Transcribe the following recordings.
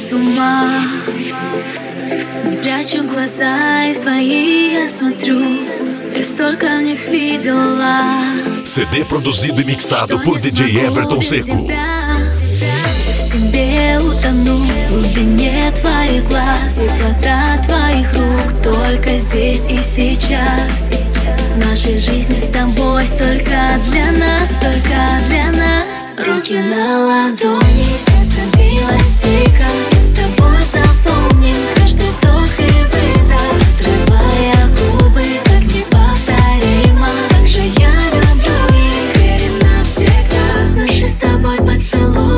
с ума. Не прячу глаза, и в твои я смотрю. Я столько в них видела. CD produzido e mixado por DJ Everton Seco. В себе утону в глубине твоих глаз, теплота твоих рук только здесь и сейчас. В нашей жизни с тобой только для нас, только для нас. Руки на ладони, сердце билось дико. С тобой запомним каждый вдох и выдох, отрывая губы, так неповторимо. Как же я люблю их, верим навсегда. Наши с тобой поцелуи.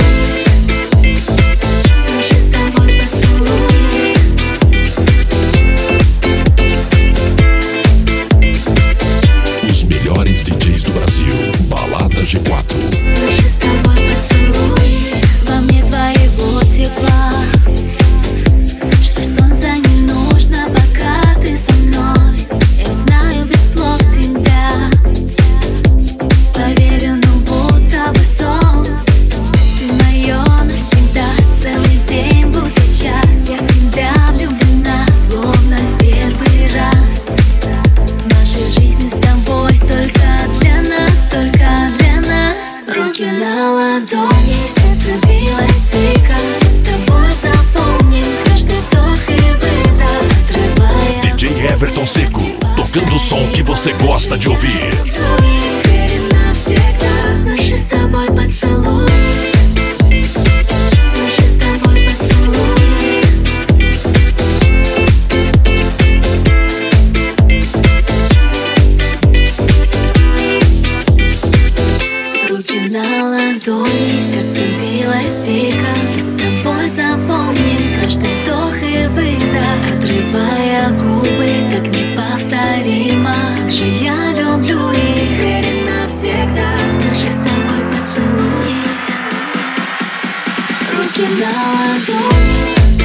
DJs do Brasil, Balada G4. Наши с тобой поцелуи, во мне твоего тепла, что солнца не нужно, пока ты со мной. Я знаю без слов тебя, поверю, ну будто бы сон. Ты моё навсегда, целый день, будто час. Я в тебя влюблена, словно в первый раз. В нашей жизни с тобой только для нас, только для нас. Руки на ладони, сердце билось дико. С тобой запомним каждый вдох и выдох, отрывая. DJ Everton Seco, tocando o som que você gosta de ouvir. Верим навсегда. Наши с тобой поцелуи. Наши с тобой поцелуи. Руки на ладони, сердце билось дико. С тобой запомним каждый вдох и выдох, отрывая губы, так неповторимо. Как же я люблю их, верим навсегда. Наши с тобой поцелуи. Руки на ладони.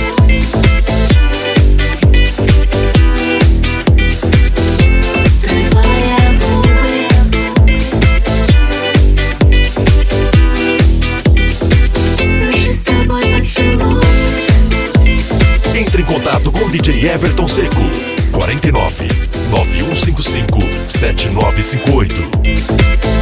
Entre em contato com o DJ Everton Seco, 49 9155 7958.